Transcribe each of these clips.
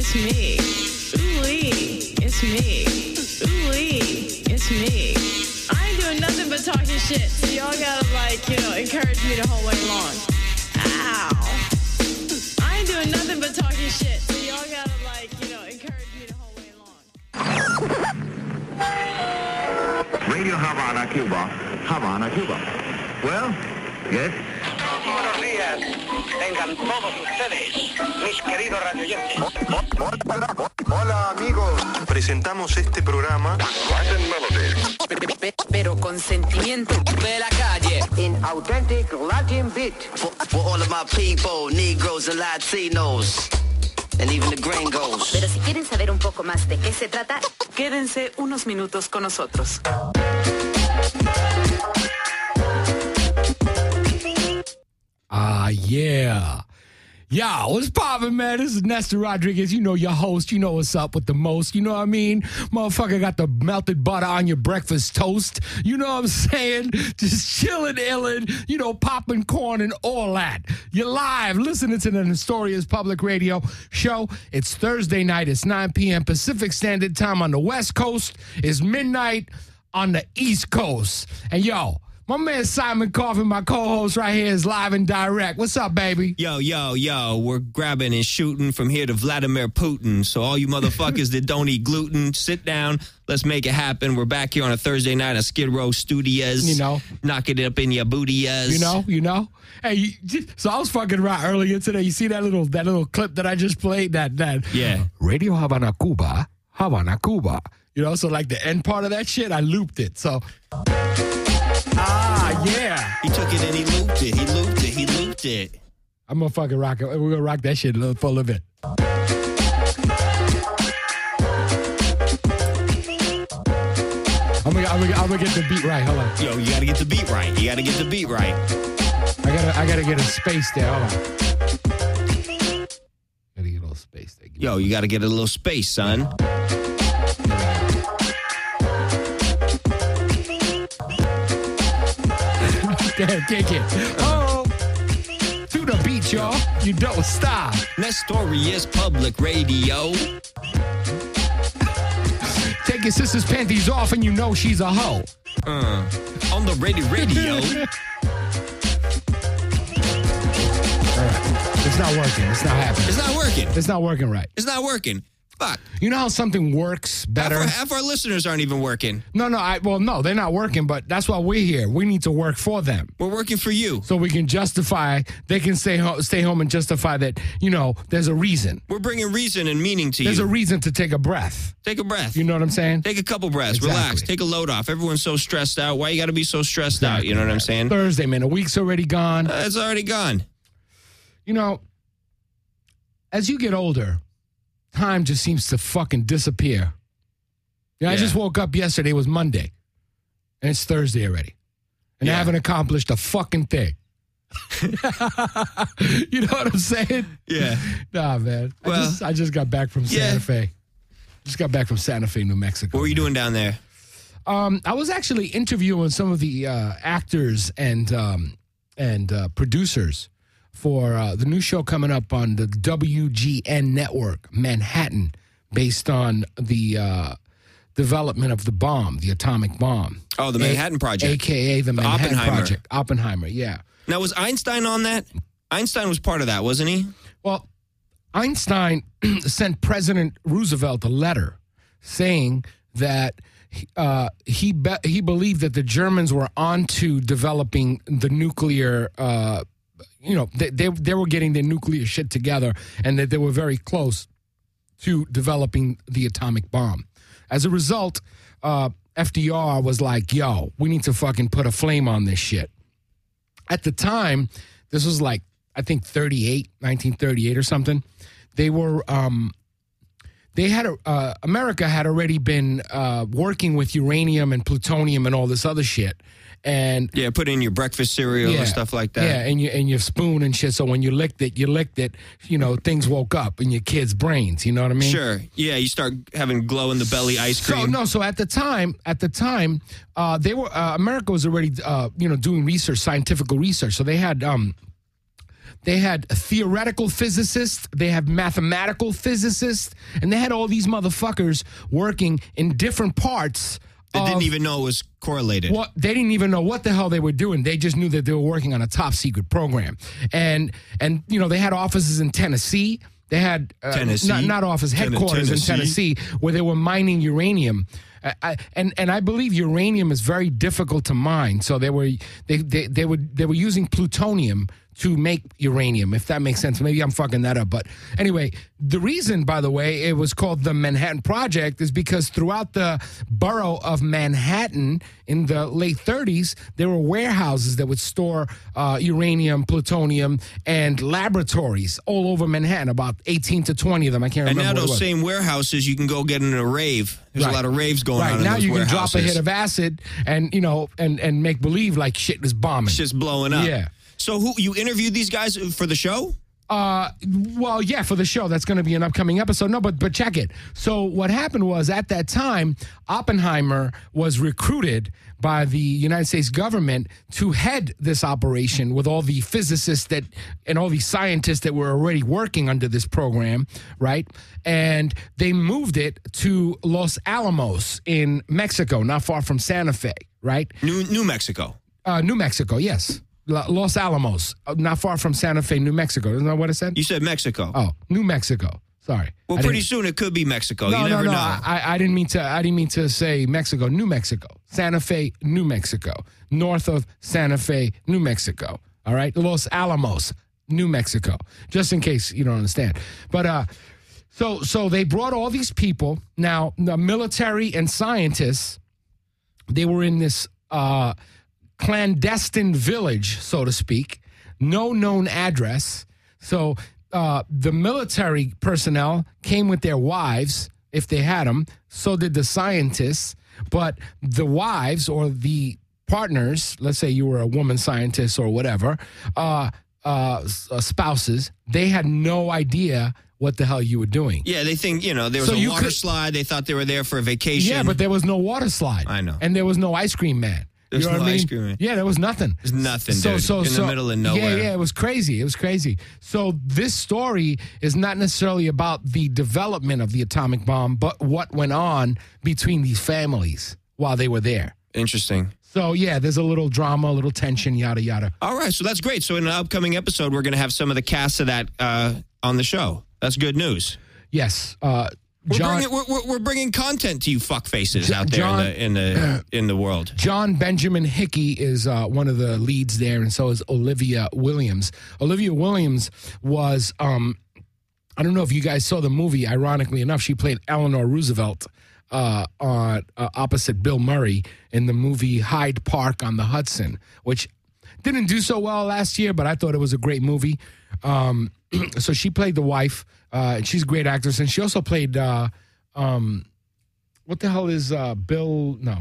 it's me. Ooh-wee, it's me. Ooh-wee, it's me. I ain't doing nothing but talking shit, so y'all gotta, encourage me the whole way long. Ow. I ain't doing nothing but talking shit, so y'all gotta, encourage me the whole way long. Radio Havana, Cuba. Havana, Cuba. Well, yes. Buenos días, tengan todos ustedes, mis queridos radioyentes. Hola, amigos. Presentamos este programa pero con sentimiento de la calle. In authentic Latin beat. For all of my people, Negroes and Latinos, and even the gringos. Pero si quieren saber un poco más de qué se trata, quédense unos minutos con nosotros. Yeah. Yo, what's poppin', man? This is Nestor Rodriguez. You know your host. You know what's up with the most. You know what I mean? Motherfucker got the melted butter on your breakfast toast. You know what I'm saying? Just chillin', illin', popping corn and all that. You're live listening to the Nestorius Public Radio show. It's Thursday night. It's 9 p.m. Pacific Standard Time on the West Coast. It's midnight on the East Coast. And yo, my man Simon Coffin, my co-host right here, is live and direct. What's up, baby? Yo. We're grabbing and shooting from here to Vladimir Putin. So all you motherfuckers that don't eat gluten, sit down. Let's make it happen. We're back here on a Thursday night at Skid Row Studios. Knocking it up in your bootyas. You know. Hey, so I was fucking around earlier today. You see that little clip that I just played? That yeah. Radio Havana, Cuba. So like the end part of that shit, I looped it. So... yeah. He took it and he looped it. I'm gonna fucking rock it. We're gonna rock that shit for a little bit. I'm gonna get the beat right. Hold on. Yo, you gotta get the beat right. I gotta get a space there. Hold on. Gotta get a little space there. Yo, you gotta get a little space, son. Damn, kick it. Oh, to the beat, y'all. You don't stop. Nestorius Public Radio. Take your sister's panties off and you know she's a hoe. On the radio. All right. It's not working. It's not happening. It's not working. It's not working right. It's not working. Fuck. You know how something works better? Half our listeners aren't even working. No, they're not working, but that's why we're here. We need to work for them. We're working for you. So we can justify, they can stay home and justify that, there's a reason. We're bringing reason and meaning to There's you. a reason to take a breath. Take a breath. You know what I'm saying? Take a couple breaths. Exactly. Relax. Take a load off. Everyone's so stressed out. Why you got to be so stressed out? You know what I'm saying? Thursday, man. A week's already gone. It's already gone. As you get older, time just seems to fucking disappear. I just woke up yesterday. It was Monday. And it's Thursday already. And I haven't accomplished a fucking thing. You know what I'm saying? Yeah. Nah, man. Well, I just got back from Santa Fe. Just got back from Santa Fe, New Mexico. What were you doing down there? I was actually interviewing some of the actors and producers for the new show coming up on the WGN network, Manhattan, based on the development of the bomb, the atomic bomb. Oh, the Manhattan Project. A.K.A. the Manhattan Oppenheimer. Project. Oppenheimer, yeah. Now, was Einstein on that? Einstein was part of that, wasn't he? Well, Einstein sent President Roosevelt a letter saying that he believed that the Germans were onto developing the nuclear they were getting their nuclear shit together and that they were very close to developing the atomic bomb. As a result, FDR was like, yo, we need to fucking put a flame on this shit. At the time, this was like, I think 1938 or something. They were, America had already been working with uranium and plutonium and all this other shit. And put in your breakfast cereal and stuff like that. Yeah, and your spoon and shit. So when you licked it, things woke up in your kids' brains. You know what I mean? Sure. Yeah, you start having glow in the belly ice cream. So at the time, they were America was already doing research, scientific research. So they had they had theoretical physicists, they had mathematical physicists, and they had all these motherfuckers working in different parts. They didn't even know it was correlated. Well, they didn't even know what the hell they were doing. They just knew that they were working on a top secret program. And they had offices in Tennessee. They had not office, headquarters in Tennessee where they were mining uranium. And I believe uranium is very difficult to mine. So they were using plutonium to make uranium, if that makes sense. Maybe I'm fucking that up. But anyway, the reason, by the way, it was called the Manhattan Project is because throughout the borough of Manhattan in the late 30s, there were warehouses that would store uranium, plutonium, and laboratories all over Manhattan, about 18 to 20 of them. I can't remember. And now those same warehouses, you can go get in a rave. There's a lot of raves going on in now those you warehouses. can drop a hit of acid and, and make believe like shit is bombing. Shit's blowing up. Yeah. So you interviewed these guys for the show? Well, yeah, for the show. That's going to be an upcoming episode. No, but check it. So what happened was at that time, Oppenheimer was recruited by the United States government to head this operation with all the physicists and all the scientists that were already working under this program, right? And they moved it to Los Alamos in Mexico, not far from Santa Fe, right? New Mexico. New Mexico, yes. Los Alamos, not far from Santa Fe, New Mexico. Isn't that what I said? You said Mexico. Oh, New Mexico. Sorry. Well, pretty soon it could be Mexico. You never know. I didn't mean to say Mexico. New Mexico. Santa Fe, New Mexico. North of Santa Fe, New Mexico. All right? Los Alamos, New Mexico. Just in case you don't understand. But so they brought all these people. Now, the military and scientists, they were in this clandestine village, so to speak, no known address. So the military personnel came with their wives, if they had them. So did the scientists. But the wives or the partners, let's say you were a woman scientist or whatever, spouses, they had no idea what the hell you were doing. Yeah, they think, there was a water slide. They thought they were there for a vacation. Yeah, but there was no water slide. I know. And there was no ice cream man. There's no ice cream. Yeah, there was nothing. There's nothing, dude. In the middle of nowhere. Yeah, it was crazy. It was crazy. So this story is not necessarily about the development of the atomic bomb, but what went on between these families while they were there. Interesting. So, yeah, there's a little drama, a little tension, yada, yada. All right, so that's great. So in an upcoming episode, we're going to have some of the cast of that on the show. That's good news. Yes. We're bringing content to you fuckfaces out there in the world. John Benjamin Hickey is one of the leads there, and so is Olivia Williams. Olivia Williams was, I don't know if you guys saw the movie, ironically enough, she played Eleanor Roosevelt on opposite Bill Murray in the movie Hyde Park on the Hudson, which didn't do so well last year, but I thought it was a great movie. So she played the wife. And she's a great actress, and she also played what the hell is Bill? No,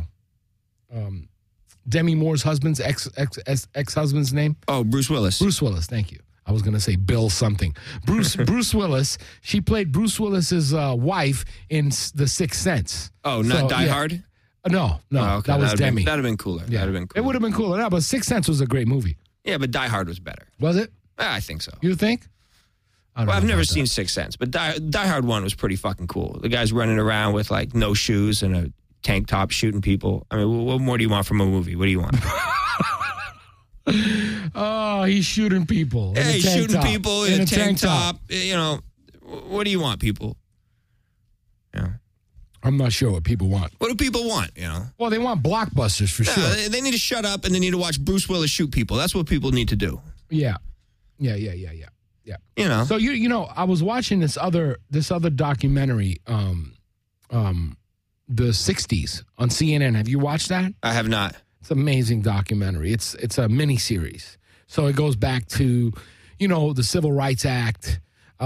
Demi Moore's husband's ex-husband's name? Oh, Bruce Willis. Bruce Willis. Thank you. I was gonna say Bill something. Bruce Willis. She played Bruce Willis's wife in The Sixth Sense. Oh, not Die Hard. No, okay. That was Demi. That'd have been cooler. Yeah. That'd have been cooler. It would have been cooler. No, but Sixth Sense was a great movie. Yeah, but Die Hard was better. Was it? I think so. You think? Well, I've never seen Sixth Sense, but Die Hard 1 was pretty fucking cool. The guy's running around with, like, no shoes and a tank top shooting people. I mean, what more do you want from a movie? What do you want? Oh, he's shooting people. Yeah, he's shooting people in a tank top. What do you want, people? Yeah. I'm not sure what people want. What do people want, Well, they want blockbusters for sure. They need to shut up and they need to watch Bruce Willis shoot people. That's what people need to do. Yeah. Yeah. So I was watching this other documentary, the 60s on CNN. Have you watched that? I have not. It's an amazing documentary. It's a mini series. So it goes back to, the Civil Rights Act.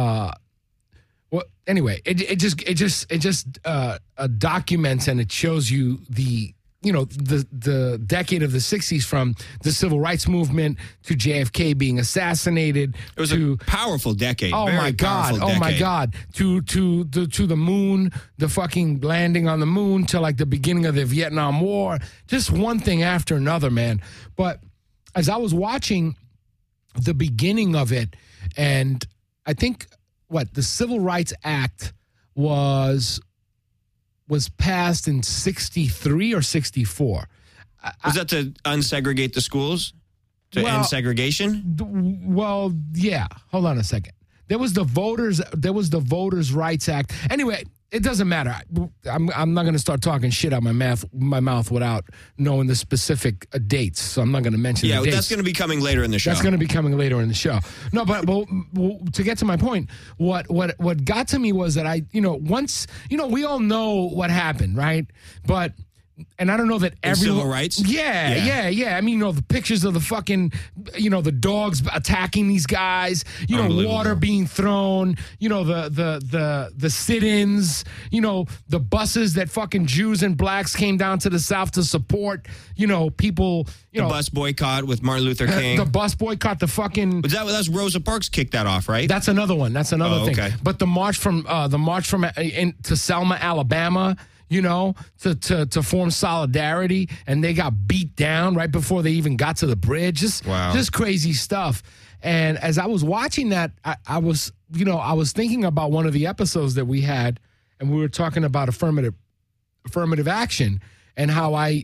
Anyway, it just documents and it shows you the decade of the 60s from the civil rights movement to JFK being assassinated. It was a powerful decade. Oh my God. To the moon, the fucking landing on the moon, to like the beginning of the Vietnam War. Just one thing after another, man. But as I was watching the beginning of it, And I think the Civil Rights Act was passed in 63 or 64. Was that to unsegregate the schools? To end segregation? Well, yeah. Hold on a second. There was the Voters' Rights Act. Anyway, it doesn't matter. I'm not going to start talking shit out my mouth without knowing the specific dates. So I'm not going to mention the dates. Yeah, that's going to be coming later in the show. That's going to be coming later in the show. No, but to get to my point, what got to me was that we all know what happened, right? But. And I don't know that everyone. Civil rights? Yeah. I mean, the pictures of the fucking, the dogs attacking these guys, water being thrown, the sit-ins, the buses that fucking Jews and blacks came down to the South to support, people. The bus boycott with Martin Luther King. The bus boycott, the fucking. That's Rosa Parks kicked that off, right? That's another one. That's another thing. Okay. But the march from to Selma, Alabama. To form solidarity, and they got beat down right before they even got to the bridge. Just crazy stuff. And as I was watching that, I was thinking about one of the episodes that we had, and we were talking about affirmative action and how I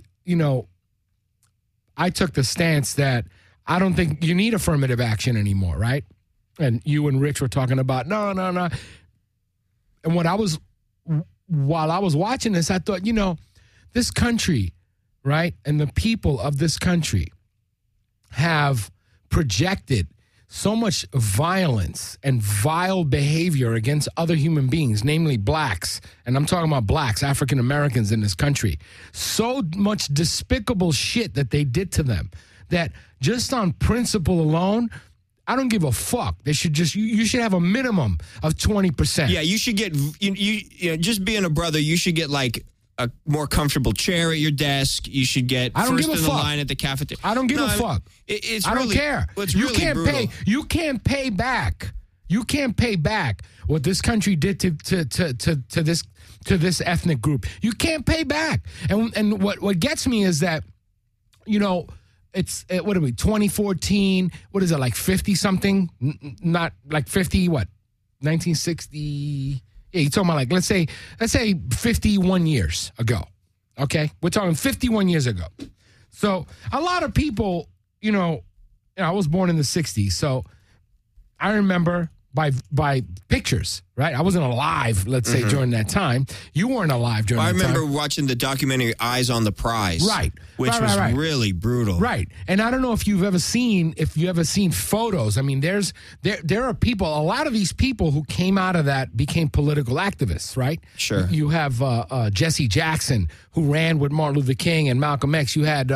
took the stance that I don't think you need affirmative action anymore, right? And you and Rich were talking about no. And while I was watching this, I thought, this country, right, and the people of this country have projected so much violence and vile behavior against other human beings, namely blacks, and I'm talking about blacks, African Americans in this country. So much despicable shit that they did to them that just on principle alone, I don't give a fuck. They should you should have a minimum of 20%. Yeah, you should get, just being a brother, you should get like a more comfortable chair at your desk. You should get first in the line at the cafeteria. I don't give a fuck. I don't care. It's really brutal. You can't pay back. You can't pay back what this country did to this ethnic group. You can't pay back. And what gets me is that, it's, what are we, 2014, what is it, like 50-something? Not like 50, what, 1960? Yeah, you're talking about like, let's say 51 years ago, okay? We're talking 51 years ago. So a lot of people, I was born in the 60s, so I remember by pictures, right? I wasn't alive, let's say, during that time. You weren't alive during that time. I remember watching the documentary Eyes on the Prize. Right. Which was really brutal. Right. And I don't know if you've ever seen photos. I mean, there are people, a lot of these people who came out of that became political activists, right? Sure. You have Jesse Jackson, who ran with Martin Luther King and Malcolm X. You had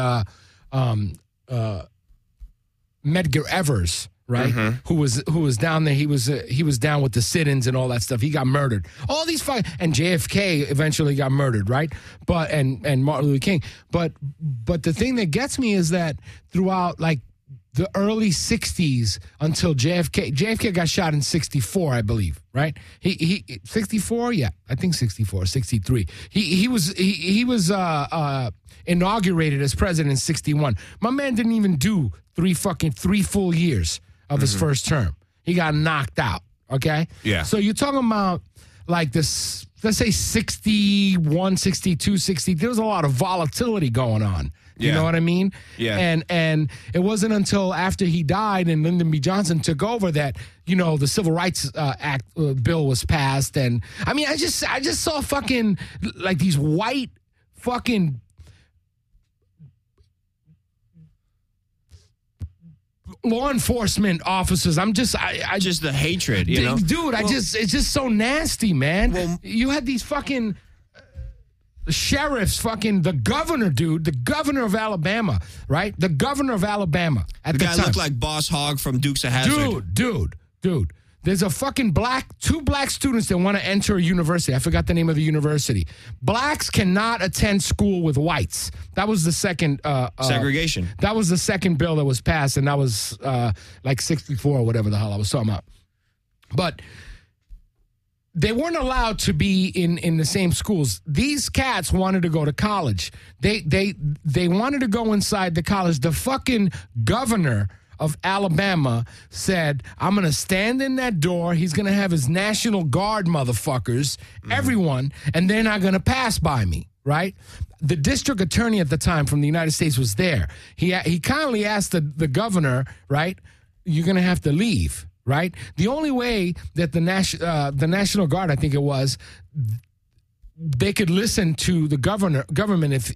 Medgar Evers, right? Who was down there? He was down with the sit-ins and all that stuff. He got murdered. All these and JFK eventually got murdered, right? But and Martin Luther King. But the thing that gets me is that throughout like the early 60s until JFK got shot in 64, I believe, right? He 64, yeah, I think 64, 63. He was inaugurated as president in 61. My man didn't even do three full years of his first term. He got knocked out, okay? Yeah. So you're talking about like this, let's say 61, 62, 60. There was a lot of volatility going on. You know what I mean? Yeah. And it wasn't until after he died and Lyndon B. Johnson took over that, the Civil Rights Act bill was passed. And I mean, I just saw fucking like these white fucking law enforcement officers. Just the hatred, dude. It's just so nasty, man. Well, you had these fucking sheriffs, fucking the governor of Alabama, right? The governor of Alabama at the time. The guy looked like Boss Hogg from Dukes of Hazzard. Dude. There's a fucking two black students that want to enter a university. I forgot the name of the university. Blacks cannot attend school with whites. That was the second segregation. That was the second bill that was passed, and that was like 64 or whatever the hell I was talking about. But they weren't allowed to be in the same schools. These cats wanted to go to college. They wanted to go inside the college. The fucking governor of Alabama said, I'm going to stand in that door. He's going to have his National Guard motherfuckers, everyone, and they're not going to pass by me, right? The district attorney at the time from the United States was there. He kindly asked the governor, right, you're going to have to leave, right? The only way that the National Guard, I think it was, they could listen to the government if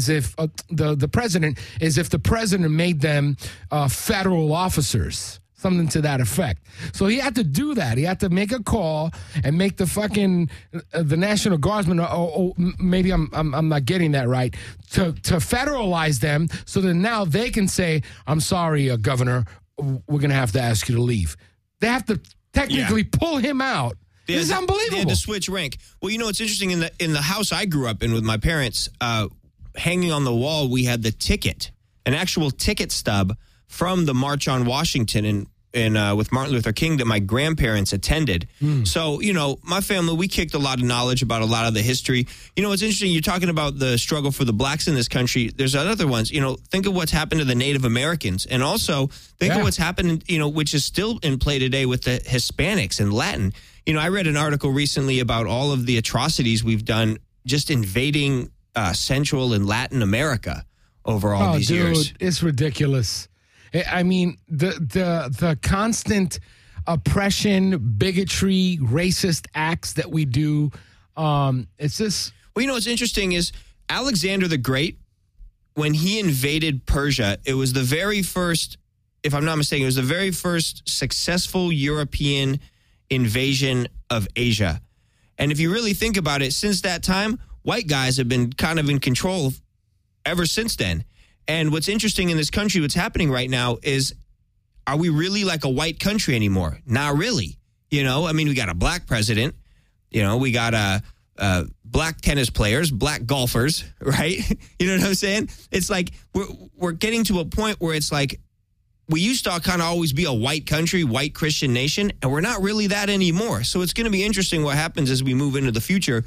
the president is if the president made them federal officers, something to that effect. So he had to do that. He had to make a call and make the fucking the National Guardsmen. Maybe I'm not getting that right. To federalize them, so that now they can say, "I'm sorry, Governor, we're going to have to ask you to leave." They have to technically pull him out. This is unbelievable. They had to switch rank. Well, you know, it's interesting. In the house I grew up in with my parents, hanging on the wall, we had the ticket, an actual ticket stub from the March on Washington and with Martin Luther King that my grandparents attended. So, you know, my family, we kicked a lot of knowledge about a lot of the history. You know, it's interesting. You're talking about the struggle for the blacks in this country. There's other ones. You know, think of what's happened to the Native Americans. And also think of what's happened, you know, which is still in play today with the Hispanics and Latin. You know, I read an article recently about all of the atrocities we've done just invading Central and Latin America over all these years. Dude, it's ridiculous. I mean, the constant oppression, bigotry, racist acts that we do, it's just... Well, you know, what's interesting is Alexander the Great, when he invaded Persia, it was the very first, if I'm not mistaken, it was the very first successful European invasion of Asia. And if you really think about it, since that time, white guys have been kind of in control ever since then. And what's interesting in this country, what's happening right now is, are we really like a white country anymore? Not really. You know, I mean, we got a black president. You know, we got black tennis players, black golfers, right? You know what I'm saying? It's like we're getting to a point where it's like, we used to kind of always be a white country, white Christian nation, and we're not really that anymore. So it's going to be interesting what happens as we move into the future.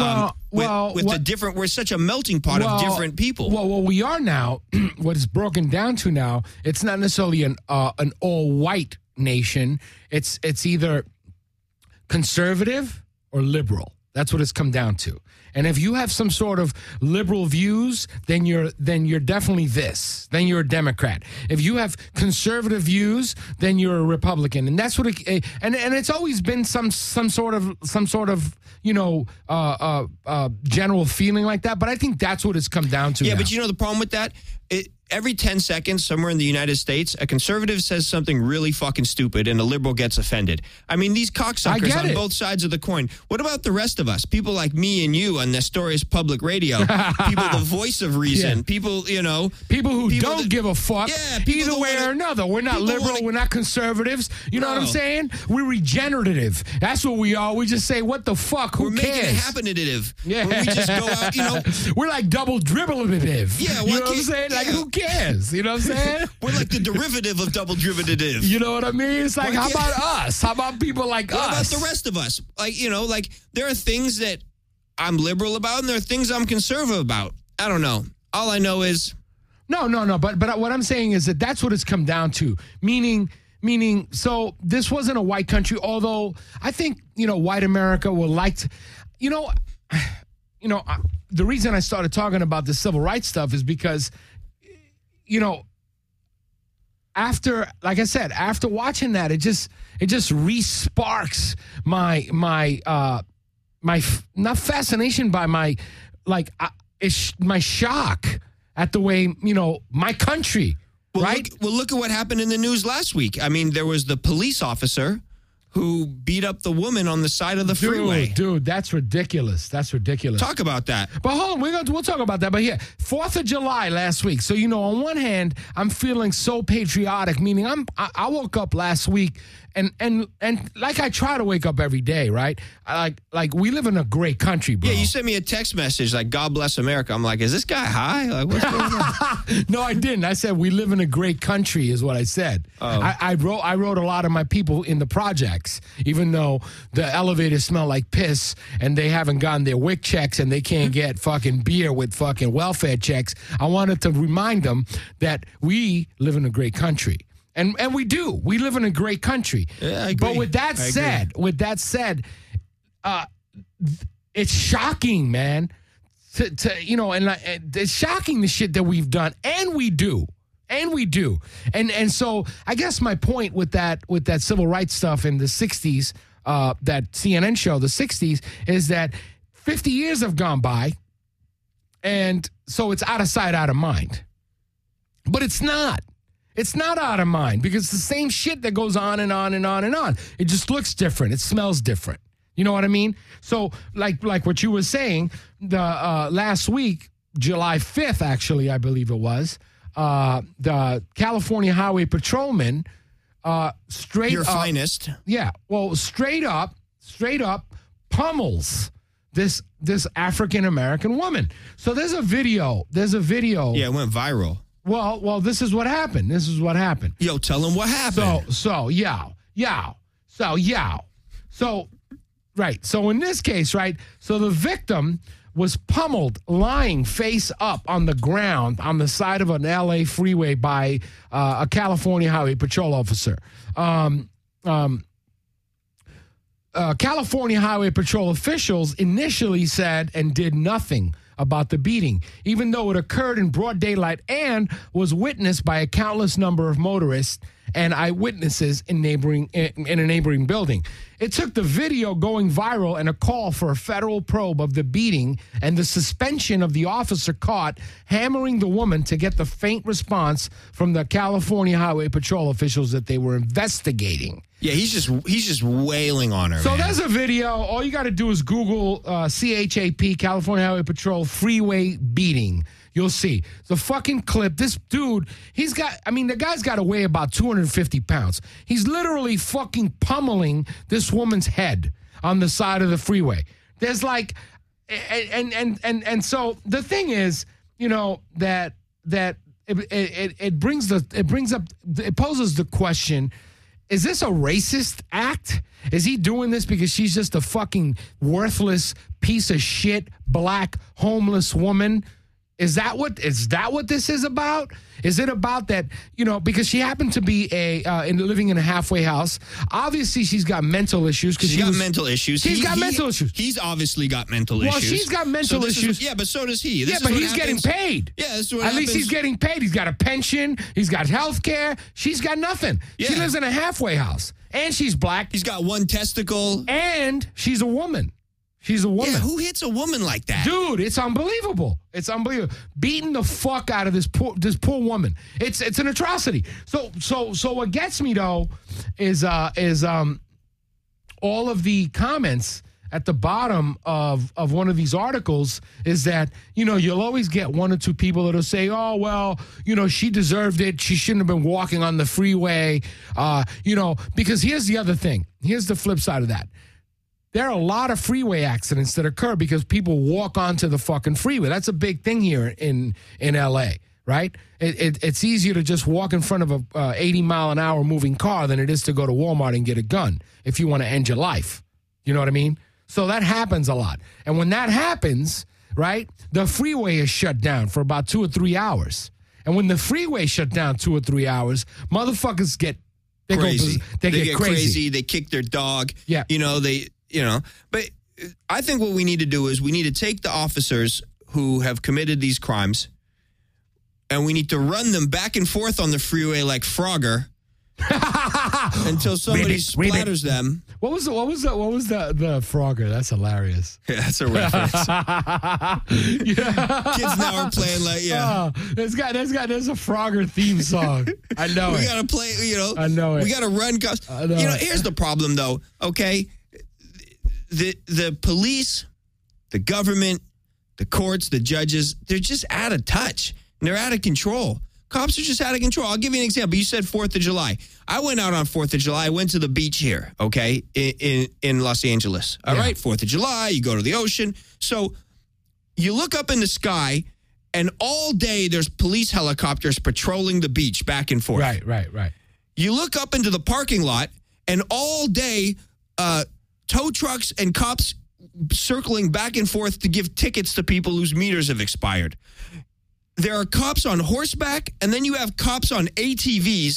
The different, we're such a melting pot of different people. Well, what we are now, what it's broken down to now, it's not necessarily an all-white nation. It's either conservative or liberal. That's what it's come down to. And if you have some sort of liberal views, then you're definitely this. Then you're a Democrat. If you have conservative views, then you're a Republican. And that's what and it's always been some sort of you know general feeling like that. But I think that's what it's come down to. Yeah, now. But you know the problem with that? Every 10 seconds somewhere in the United States, a conservative says something really fucking stupid and a liberal gets offended. I mean, these cocksuckers on both sides of the coin. What about the rest of us? People like me and you on Nestorius Public Radio. People the voice of reason. Yeah. People, you know. People who don't give a fuck either way or another. We're not liberal. We're not conservatives. You know what I'm saying? We're regenerative. That's what we are. We just say, what the fuck? Who cares? We're making it happenitive. Yeah. Where we just go out, you know. We're like double dribbleative. Yeah. You know what I'm saying? Like, who cares? You know what I'm saying? We're like the derivative of double derivative. You know what I mean? It's like, how about us? How about people like us? What about the rest of us? Like, you know, like there are things that I'm liberal about and there are things I'm conservative about. I don't know. All I know is... No. But what I'm saying is that's what it's come down to. Meaning, so this wasn't a white country, although I think, you know, white America would like to, the reason I started talking about the civil rights stuff is because, you know, after watching that, it just re-sparks my not fascination by my shock at the way, you know, my country, right? Look at what happened in the news last week. I mean, there was the police officer who beat up the woman on the side of the freeway. Dude, that's ridiculous. That's ridiculous. Talk about that. But hold on, we'll talk about that. But here, 4th of July last week. So, you know, on one hand, I'm feeling so patriotic, meaning I woke up last week and like I try to wake up every day, right? Like we live in a great country, bro. Yeah, you sent me a text message like, God bless America. I'm like, is this guy high? Like, what's going on? No, I didn't. I said, we live in a great country is what I said. Oh. I wrote a lot of my people in the projects, even though the elevators smell like piss and they haven't gotten their WIC checks and they can't get fucking beer with fucking welfare checks. I wanted to remind them that we live in a great country. And we do. We live in a great country. Yeah, I agree. But with that said, it's shocking, man. It's shocking the shit that we've done, and we do. And so I guess my point with that civil rights stuff in the 60s, that CNN show, the 60s, is that 50 years have gone by, and so it's out of sight, out of mind. But it's not. It's not out of mind, because it's the same shit that goes on and on and on and on. It just looks different. It smells different. You know what I mean? So like what you were saying, the last week, July 5th, actually, I believe it was, the California Highway Patrolman straight Your up. finest. Yeah. Well, straight up pummels this African-American woman. So there's a video. Yeah, it went viral. Well, this is what happened. Yo, tell him what happened. So in this case, right, so the victim was pummeled lying face up on the ground on the side of an LA freeway by a California Highway Patrol officer. California Highway Patrol officials initially said and did nothing about the beating, even though it occurred in broad daylight and was witnessed by a countless number of motorists and eyewitnesses in a neighboring building. It took the video going viral and a call for a federal probe of the beating and the suspension of the officer caught hammering the woman to get the faint response from the California Highway Patrol officials that they were investigating. Yeah, he's just wailing on her. So man. There's a video. All you got to do is Google CHAP, California Highway Patrol freeway beating. You'll see the fucking clip. This dude, the guy's got to weigh about 250 pounds. He's literally fucking pummeling this woman's head on the side of the freeway. There's like, and so the thing is, that it poses the question: is this a racist act? Is he doing this because she's just a fucking worthless piece of shit, black, homeless woman? Is that what this is about? Is it about that, because she happened to be living in a halfway house. Obviously, she's got mental issues. She's got mental issues. He's got mental issues. He's obviously got mental issues. Well, she's got mental issues. But so does he. But he's getting paid. Yeah, this is what At least he's getting paid. He's got a pension. He's got health care. She's got nothing. Yeah. She lives in a halfway house. And she's black. He's got one testicle. And she's a woman. She's a woman. Yeah, who hits a woman like that? Dude, it's unbelievable. It's unbelievable. Beating the fuck out of this poor woman. It's an atrocity. So what gets me though is all of the comments at the bottom of one of these articles is that, you'll always get one or two people that'll say, oh, well, she deserved it. She shouldn't have been walking on the freeway. Because here's the other thing. Here's the flip side of that. There are a lot of freeway accidents that occur because people walk onto the fucking freeway. That's a big thing here in L.A., right? It's easier to just walk in front of a 80-mile-an-hour moving car than it is to go to Walmart and get a gun if you want to end your life. You know what I mean? So that happens a lot. And when that happens, right, the freeway is shut down for about 2 or 3 hours. And when the freeway shut down 2 or 3 hours, motherfuckers get crazy. They get crazy. They kick their dog. Yeah. But I think what we need to do is we need to take the officers who have committed these crimes and we need to run them back and forth on the freeway like Frogger until somebody splatters them. What was the Frogger? That's hilarious. Yeah, that's a reference. Kids now are playing like there's a Frogger theme song. I know we gotta play. I know it. We gotta run. Here's the problem though. Okay. The police, the government, the courts, the judges, they're just out of touch. And they're out of control. Cops are just out of control. I'll give you an example. You said 4th of July. I went out on 4th of July. I went to the beach here, okay, in Los Angeles. All right, 4th of July, you go to the ocean. So you look up in the sky, and all day there's police helicopters patrolling the beach back and forth. Right. You look up into the parking lot, and all day tow trucks and cops circling back and forth to give tickets to people whose meters have expired. There are cops on horseback, and then you have cops on ATVs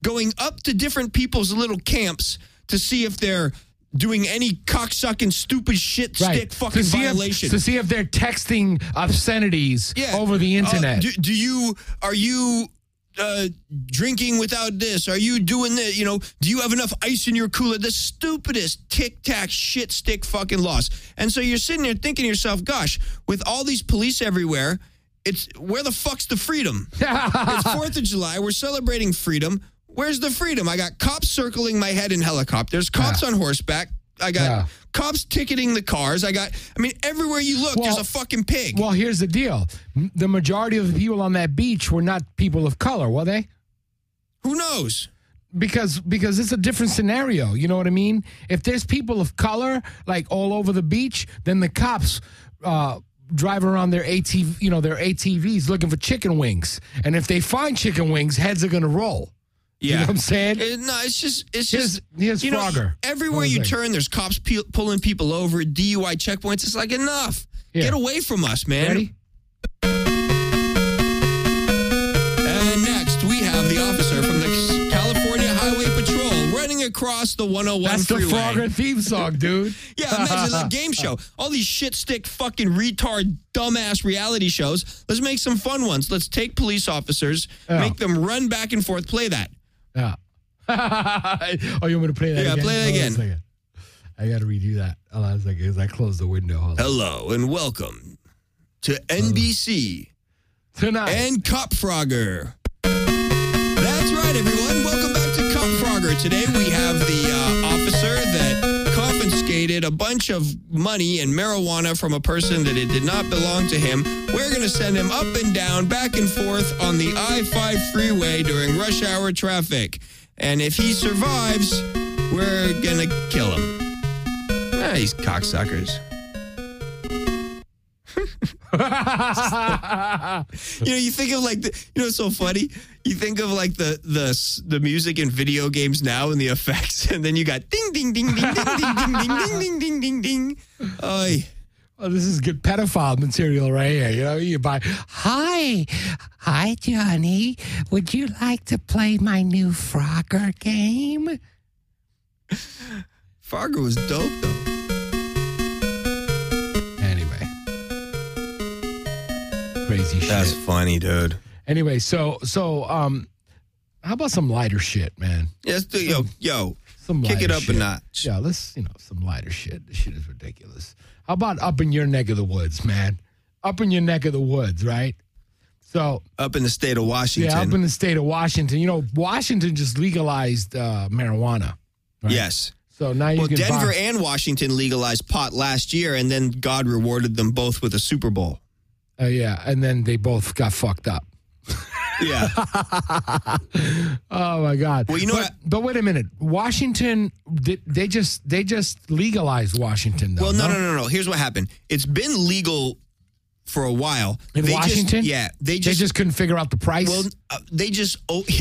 going up to different people's little camps to see if they're doing any cocksucking stupid shit stick fucking violation. To see if they're texting obscenities over the internet. Are you drinking without this? Are you doing this? Do you have enough ice in your cooler? The stupidest tic-tac shit stick fucking laws. And so you're sitting there thinking to yourself, gosh, with all these police everywhere, where the fuck's the freedom? It's 4th of July. We're celebrating freedom. Where's the freedom? I got cops circling my head in helicopters, cops on horseback. I got cops ticketing the cars. Everywhere you look, there's a fucking pig. Well, here's the deal. The majority of the people on that beach were not people of color, were they? Who knows? Because it's a different scenario. You know what I mean? If there's people of color, like all over the beach, then the cops drive around their ATVs looking for chicken wings. And if they find chicken wings, heads are going to roll. Yeah. You know what I'm saying? It's just Here's Frogger. Everywhere you turn, there's cops pulling people over, DUI checkpoints. It's like, enough. Yeah. Get away from us, man. Ready? And next, we have the officer from the California Highway Patrol running across the 101 freeway. That's the Frogger theme song, dude. Yeah, imagine that game show. All these shit stick fucking retard dumbass reality shows. Let's make some fun ones. Let's take police officers, make them run back and forth, play that. Yeah. You want me to play that again? Yeah, play that again. I got to redo that. Hold on a second, as I close the window. Hello and welcome to NBC Tonight and Cop Frogger. That's right, everyone. Welcome back to Cop Frogger. Today we have the officer that confiscated a bunch of money and marijuana from a person that it did not belong to him. We're going to send him up and down, back and forth on the I-5 freeway during rush hour traffic. And if he survives, we're going to kill him. These cocksuckers. You think of like it's so funny. You think of like the music in video games now and the effects, and then you got ding ding ding ding ding ding ding ding ding ding ding ding. Oh, this is good pedophile material right here. You buy. Hi, Johnny. Would you like to play my new Frogger game? Frogger was dope though. Crazy shit. That's funny, dude. Anyway, so how about some lighter shit, man? Yes, yo, some kick it up shit. a notch. Yeah, let's some lighter shit. This shit is ridiculous. How about up in your neck of the woods, man? Up in your neck of the woods, right? So up in the state of Washington. Yeah, up in the state of Washington. Washington just legalized marijuana. Right? Yes. So now you can Denver and Washington legalized pot last year, and then God rewarded them both with a Super Bowl. Yeah, and then they both got fucked up. Yeah. Oh my God. Well, but wait a minute. Washington, they just legalized Washington, though. Well, no. Here's what happened. It's been legal for a while. In Washington? They just couldn't figure out the price. Well, they just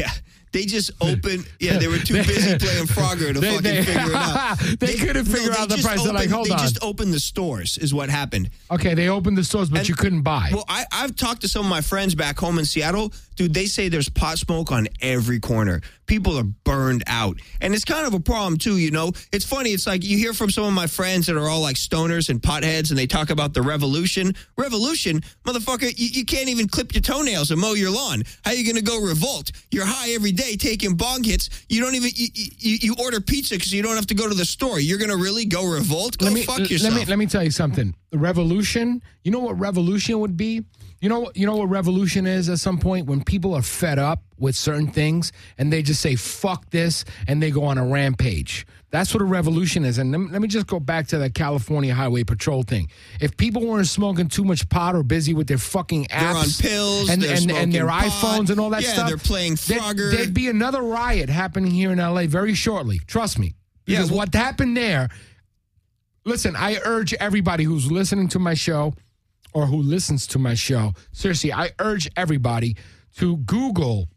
opened. Yeah, they were too busy playing Frogger to fucking figure it out. They couldn't figure out the price. They're like, hold on. They just opened the stores, is what happened. Okay, they opened the stores, but you couldn't buy. Well, I've talked to some of my friends back home in Seattle. Dude, they say there's pot smoke on every corner. People are burned out. And it's kind of a problem, too, It's funny. It's like you hear from some of my friends that are all like stoners and potheads, and they talk about the revolution. Revolution? Motherfucker, you can't even clip your toenails and mow your lawn. How are you going to go revolt? You're high every day taking bong hits. You don't even, you order pizza because you don't have to go to the store. You're going to really go revolt? Go fuck yourself. Let me tell you something. The revolution, you know what revolution would be? You know what revolution is at some point? When people are fed up with certain things and they just say, fuck this, and they go on a rampage. That's what a revolution is. And let me just go back to that California Highway Patrol thing. If people weren't smoking too much pot or busy with their fucking apps. They're on pills, and their pot, iPhones and all that stuff. Yeah, they're playing Frogger. There'd be another riot happening here in L.A. very shortly. Trust me. Because what happened there, listen, I urge everybody who's listening to my show or who listens to my show, seriously, I urge everybody to Google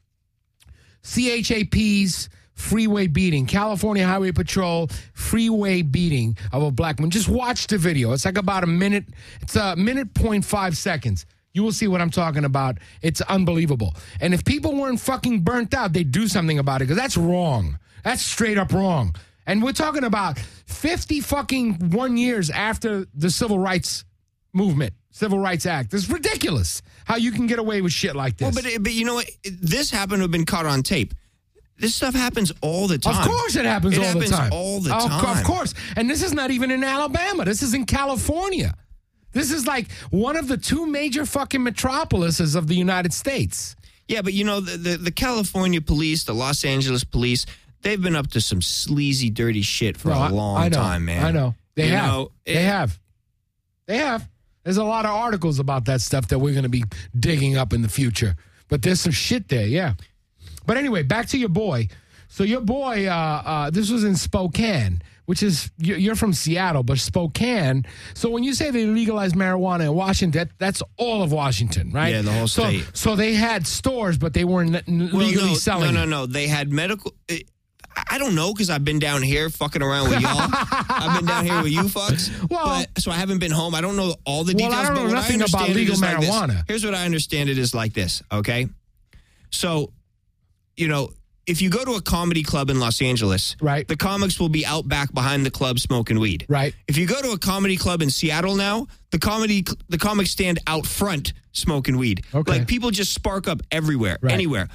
CHAP's freeway beating, California Highway Patrol freeway beating of a black man. Just watch the video. It's like about a minute. It's a minute 0.5 seconds. you will see what I'm talking about. It's unbelievable. And if people weren't fucking burnt out, they'd do something about it because that's wrong. That's straight up wrong. And we're talking about 50 fucking 1 years after the Civil Rights Movement, Civil Rights Act. It's ridiculous how you can get away with shit like this. Well, but you know what? This happened to have been caught on tape. This stuff happens all the time. Of course it happens all the time. All the time. Of course. And this is not even in Alabama. This is in California. This is like one of the two major fucking metropolises of the United States. Yeah, but you know, the California police, the Los Angeles police, they've been up to some sleazy, dirty shit for a long time, man. I know. They have. There's a lot of articles about that stuff that we're going to be digging up in the future. But there's some shit there, yeah. But anyway, back to your boy. So your boy, this was in Spokane, which is, you're from Seattle, but Spokane. So when you say they legalized marijuana in Washington, that's all of Washington, right? Yeah, the whole state. So they had stores, but they weren't legally selling. No. They had medical. I don't know because I've been down here fucking around with y'all. I've been down here with you fucks. Well, so I haven't been home. I don't know all the details. Well, I don't know nothing about legal marijuana. Like here's what I understand it is like this, okay? So, you know, if you go to a comedy club in Los Angeles, right, the comics will be out back behind the club smoking weed. Right. If you go to a comedy club in Seattle now, the comics stand out front smoking weed. Okay. Like people just spark up everywhere, anywhere.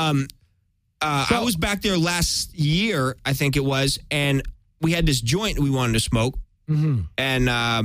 I was back there last year, I think it was, and we had this joint we wanted to smoke. Mm-hmm. And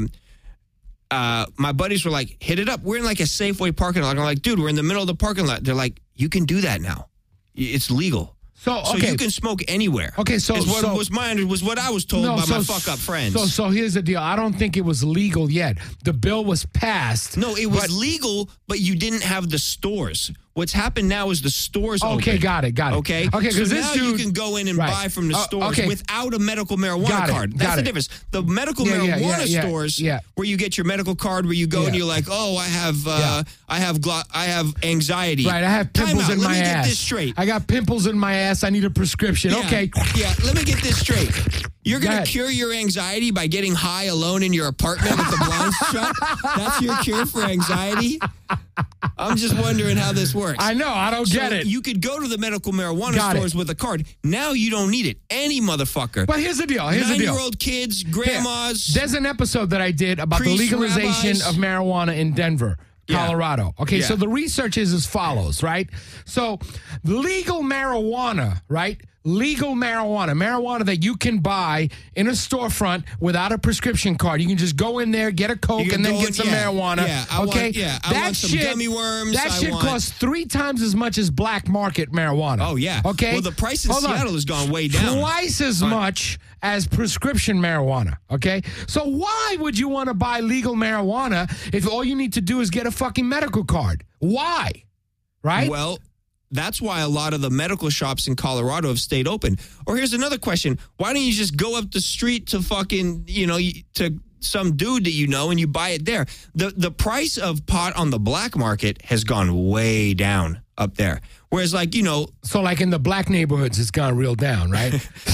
my buddies were like, hit it up. We're in like a Safeway parking lot. I'm like, dude, we're in the middle of the parking lot. They're like, you can do that now. It's legal. So you can smoke anywhere. Okay, so was what I was told by my fuck up friends. So here's the deal. I don't think it was legal yet. The bill was passed. No, it was legal, but you didn't have the stores. What's happened now is the stores Okay, open. got it. Okay? Okay, so because now you can go in and buy from the stores without a medical marijuana card. That's the difference. The medical marijuana stores where you get your medical card where you go and you're like, oh, I have anxiety. Right, I have pimples in my ass. Let me get this straight. I got pimples in my ass. I need a prescription. Yeah, okay. Yeah, let me get this straight. You're going to cure your anxiety by getting high alone in your apartment with the blinds shut? That's your cure for anxiety? I'm just wondering how this works. I know. I don't get it. You could go to the medical marijuana stores with a card. Now you don't need it. Any motherfucker. But here's the deal. 9-year-old kids, grandmas. There's an episode that I did about the legalization of marijuana in Denver, Colorado. Okay, so the research is as follows, right? So legal marijuana, right? Legal marijuana that you can buy in a storefront without a prescription card. You can just go in there, get a Coke, and then get some marijuana. I want some gummy worms. That shit costs 3 times as much as black market marijuana. Oh, yeah. Okay? Well, the price in Seattle has gone way down. Twice as much as prescription marijuana, okay? So why would you want to buy legal marijuana if all you need to do is get a fucking medical card? Why? Right? Well, that's why a lot of the medical shops in Colorado have stayed open. Or here's another question. Why don't you just go up the street to fucking, to some dude that you know and you buy it there? The price of pot on the black market has gone way down up there. Whereas So like in the black neighborhoods, it's gone real down, right?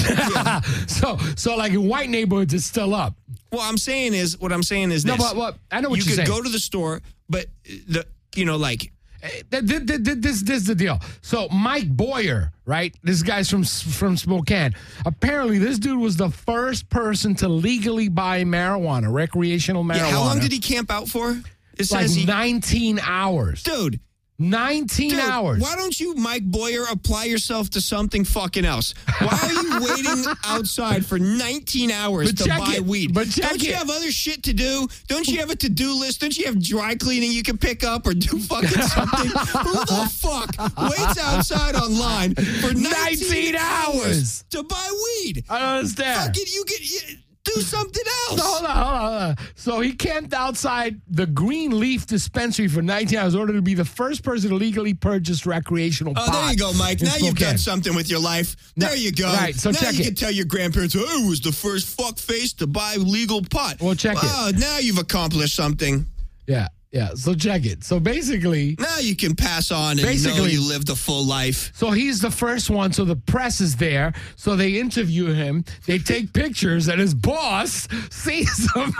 So like in white neighborhoods, it's still up. What I'm saying is this. No, but I know what you're saying. You could go to the store, but This is the deal. So Mike Boyer, right? This guy's from Spokane. Apparently, this dude was the first person to legally buy marijuana, recreational marijuana. Yeah, how long did he camp out for? It says 19 hours. Dude. 19 hours. Why don't you, Mike Boyer, apply yourself to something fucking else? Why are you waiting outside for 19 hours to buy weed? Don't you have other shit to do? Don't you have a to-do list? Don't you have dry cleaning you can pick up or do fucking something? Who the fuck waits outside online for 19 hours to buy weed? I don't understand. Do something else. Hold on. So he camped outside the Green Leaf Dispensary for 19 hours in order to be the first person to legally purchase recreational pot. Oh, there you go, Mike. Now you've done something with your life. There you go. Right, so now check you can tell your grandparents, I was the first fuckface to buy legal pot. Well, check it. Oh, now you've accomplished something. Yeah. Yeah, so check it. So basically... Now you can pass on and know you lived a full life. So he's the first one, so the press is there. So they interview him. They take pictures, and his boss sees him.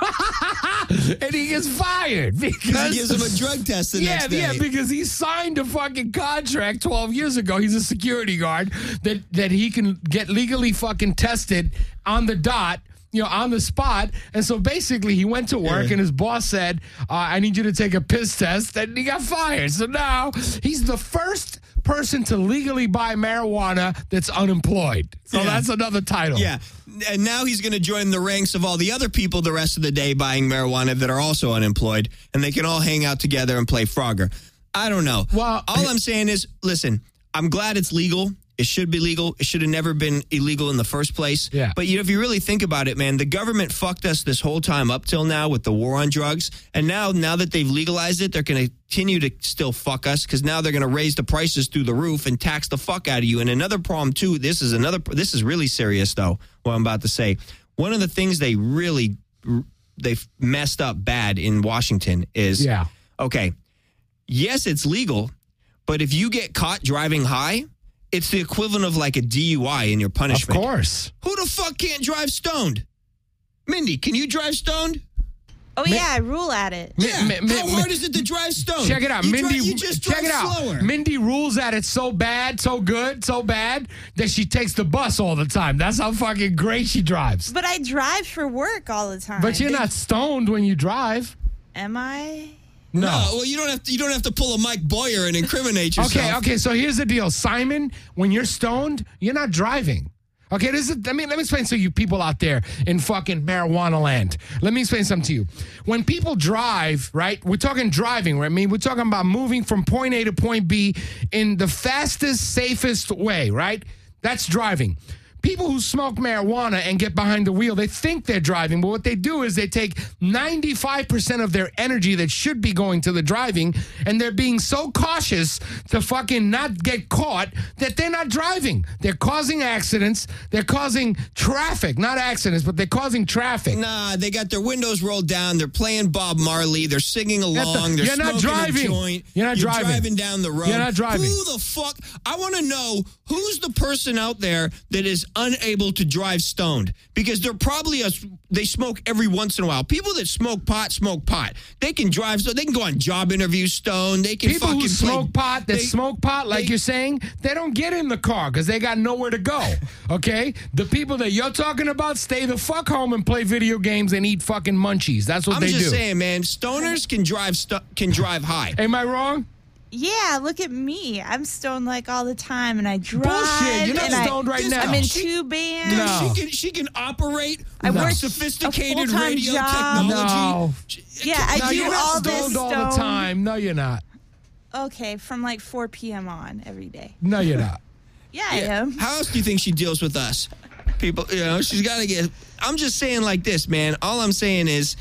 And he gets fired. Because he gives him a drug test the next day. Yeah, because he signed a fucking contract 12 years ago. He's a security guard that he can get legally fucking tested on the dot, on the spot. And so basically he went to work and his boss said, I need you to take a piss test. And he got fired. So now he's the first person to legally buy marijuana that's unemployed. So that's another title. Yeah. And now he's going to join the ranks of all the other people the rest of the day buying marijuana that are also unemployed. And they can all hang out together and play Frogger. I don't know. Well, all I'm saying is, listen, I'm glad it's legal. It should be legal. It should have never been illegal in the first place. Yeah. But if you really think about it, man, the government fucked us this whole time up till now with the war on drugs. And now that they've legalized it, they're going to continue to still fuck us because now they're going to raise the prices through the roof and tax the fuck out of you. And another problem, too, this is really serious, though, what I'm about to say. One of the things they've messed up bad in Washington is, okay, yes, it's legal, but if you get caught driving high, it's the equivalent of like a DUI in your punishment. Of course. Who the fuck can't drive stoned? Mindy, can you drive stoned? Oh, yeah, I rule at it. How hard is it to drive stoned? Check it out. You just drive slower. Mindy rules at it so bad, so good, so bad that she takes the bus all the time. That's how fucking great she drives. But I drive for work all the time. But you're not stoned when you drive. Am I? No. Well, you don't have to pull a Mike Boyer and incriminate yourself. Okay, so here's the deal. Simon, when you're stoned, you're not driving. Okay, let me explain to you people out there in fucking marijuana land. Let me explain something to you. When people drive, right, we're talking driving, right? I mean, we're talking about moving from point A to point B in the fastest, safest way, right? That's driving. People who smoke marijuana and get behind the wheel, they think they're driving, but what they do is they take 95% of their energy that should be going to the driving, and they're being so cautious to fucking not get caught that they're not driving. They're causing accidents. They're causing traffic. Not accidents, but they're causing traffic. Nah, they got their windows rolled down. They're playing Bob Marley. They're singing along. They're smoking a joint. You're driving down the road. You're not driving. Who the fuck? I want to know who's the person out there that is unable to drive stoned, because they're probably they smoke every once in a while. People that smoke pot. They can drive, so they can go on job interviews stoned. They can people fucking who smoke pot, like you're saying, they don't get in the car because they got nowhere to go. Okay, the people that you're talking about stay the fuck home and play video games and eat fucking munchies. That's what they do. I'm just saying, man. Stoners can drive high. Am I wrong? Yeah, look at me. I'm stoned like all the time, and I drive. Bullshit, you're not stoned right now. I'm in two bands. No. She can operate work sophisticated a radio job. technology. No. Yeah, I do all this stoned all the time. No, you're not. Okay, from like 4 p.m. on every day. No, you're not. Yeah, I am. How else do you think she deals with us? People, she's got to get... I'm just saying like this, man. All I'm saying is,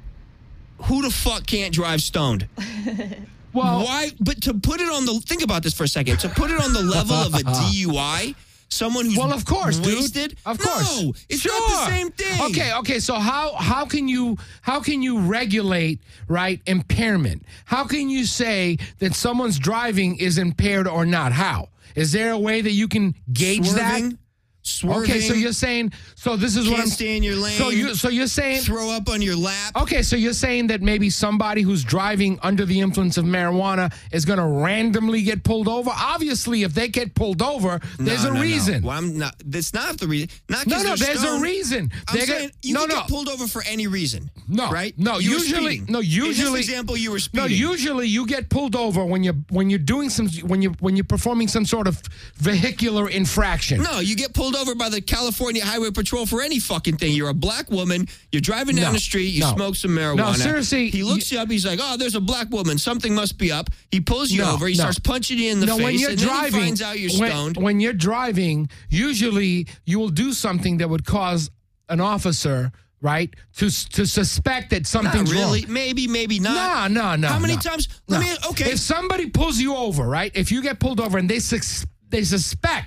who the fuck can't drive stoned? Well, why? But to put it on the... Think about this for a second. To put it on the level of a DUI... Someone who's of course, wasted? Dude. Of course. No, it's not the same thing. Okay. So how can you regulate, right, impairment? How can you say that someone's driving is impaired or not? How? Is there a way that you can gauge that? Swerving. Okay, so you're saying, so this is what I'm... Can't stay in your lane. So you're saying... Throw up on your lap. Okay, so you're saying that maybe somebody who's driving under the influence of marijuana is going to randomly get pulled over? Obviously, if they get pulled over, there's a reason. No. Well, I'm not... That's not the reason. No, there's a reason. I'm saying you can get pulled over for any reason. No. Right? No, usually... In this example, you were speeding. No, usually you get pulled over when you're doing when you're performing some sort of vehicular infraction. No, you get pulled over by the California Highway Patrol for any fucking thing. You're a black woman. You're driving down the street. You smoke some marijuana. No, seriously. He looks you up. He's like, oh, there's a black woman. Something must be up. He pulls you over. He starts punching you in the face. When you're driving, then he finds out you're stoned. When you're driving, usually you will do something that would cause an officer, right, to suspect that something's not really. wrong. Maybe not. No. How many times? Okay. If somebody pulls you over, right, if you get pulled over and they suspect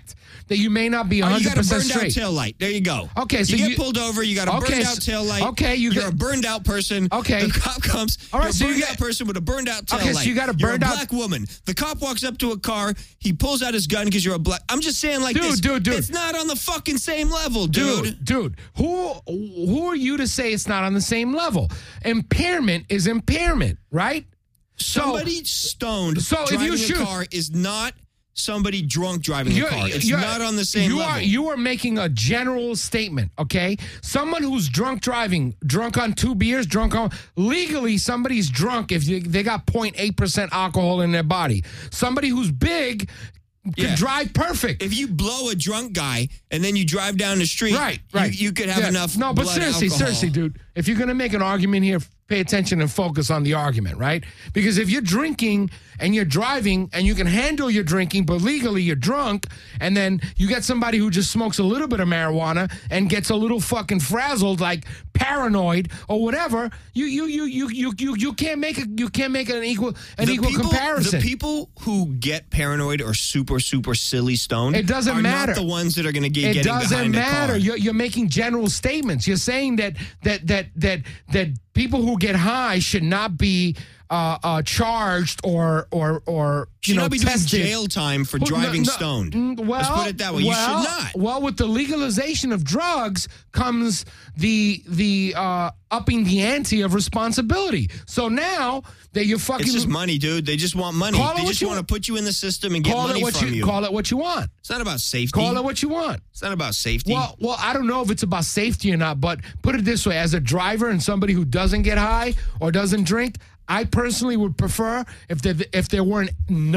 that you may not be 100% You got a burned straight. out tail light. There you go. Okay, so you get pulled over. You got a burned out tail light. Okay, you're a burned out person. Okay, the cop comes. All right, you're a burned out person with a burned out tail light. So you got a you're burned a out black woman. The cop walks up to a car. He pulls out his gun because you're a black. I'm just saying, like this. Dude. It's not on the fucking same level, dude. Dude. Who are you to say it's not on the same level? Impairment is impairment, right? Somebody stoned so driving if you a car is not somebody drunk driving a car. It's not on the same level. You are making a general statement, okay? Someone who's drunk driving, drunk on 2 beers, legally somebody's drunk if they got 0.8% alcohol in their body. Somebody who's big can drive perfect. If you blow a drunk guy and then you drive down the street, right. You could have enough No, but blood seriously, alcohol. dude, if you're going to make an argument here, pay attention and focus on the argument, right? Because if you're drinking and you're driving and you can handle your drinking, but legally you're drunk, and then you get somebody who just smokes a little bit of marijuana and gets a little fucking frazzled, like paranoid or whatever, you can't make an equal comparison. The people who get paranoid or super silly stoned, it doesn't are matter. Not the ones that are going to get getting behind a car. It doesn't matter. You're making general statements. You're saying that people who get high should not be charged or should not be tested. doing jail time for driving stoned. Let's put it that way. You should not. Well, with the legalization of drugs comes the upping the ante of responsibility. So now that you're fucking, it's just money, dude. They just want money. They just want to put you in the system and get money from you. Call it what you want. It's not about safety. Call it what you want. It's not about safety. Well, I don't know if it's about safety or not, but put it this way: as a driver and somebody who doesn't get high or doesn't drink, I personally would prefer if there were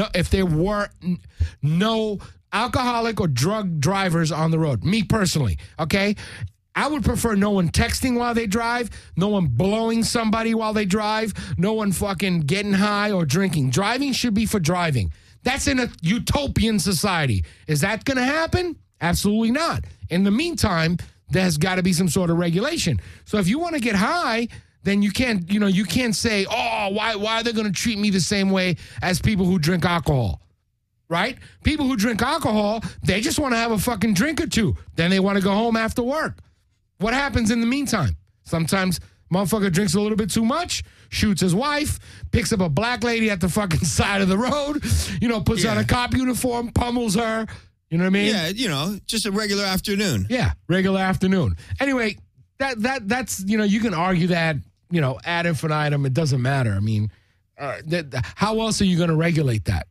no alcoholic or drug drivers on the road. Me personally, okay? I would prefer no one texting while they drive, no one blowing somebody while they drive, no one fucking getting high or drinking. Driving should be for driving. That's in a utopian society. Is that going to happen? Absolutely not. In the meantime, there's got to be some sort of regulation. So if you want to get high, then you can't say, oh, why are they going to treat me the same way as people who drink alcohol? Right? People who drink alcohol, they just want to have a fucking drink or two. Then they want to go home after work. What happens in the meantime? Sometimes motherfucker drinks a little bit too much, shoots his wife, picks up a black lady at the fucking side of the road, puts on a cop uniform, pummels her. You know what I mean? Yeah, just a regular afternoon. Yeah, regular afternoon. Anyway, that's you can argue that, ad infinitum. It doesn't matter. I mean, how else are you going to regulate that,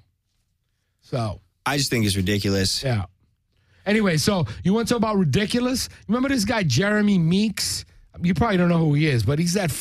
So. I just think it's ridiculous. Yeah. Anyway, so you want to talk about ridiculous? Remember this guy, Jeremy Meeks? You probably don't know who he is, but he's that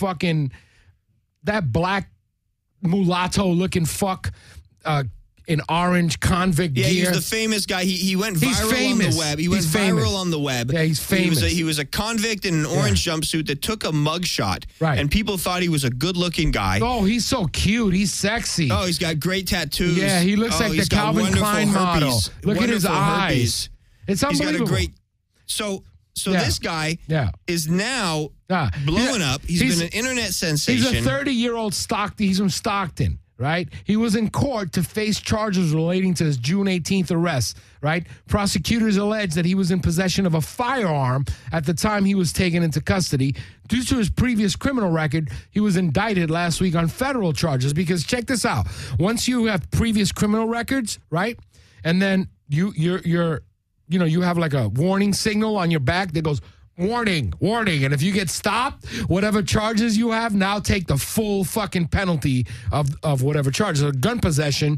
black mulatto-looking fuck in orange convict gear. Yeah, he's the famous guy. He went viral on the web. He went viral on the web. Yeah, he's famous. He was a convict in an orange jumpsuit that took a mugshot. Right. And people thought he was a good-looking guy. Oh, he's so cute. He's sexy. Oh, he's got great tattoos. Yeah, he looks like the Calvin Klein model. Look at his eyes. It's unbelievable. He's got a great... So this guy is now blowing up. He's been an internet sensation. He's a 30-year-old Stockton. He's from Stockton, right? He was in court to face charges relating to his June 18th arrest, right? Prosecutors allege that he was in possession of a firearm at the time he was taken into custody. Due to his previous criminal record, he was indicted last week on federal charges because, check this out, once you have previous criminal records, right, and then you have like a warning signal on your back that goes, warning. And if you get stopped, whatever charges you have, now take the full fucking penalty of whatever charges. So gun possession,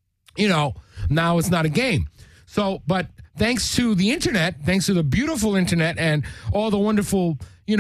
now it's not a game. So, but thanks to the internet, thanks to the beautiful internet and all the wonderful,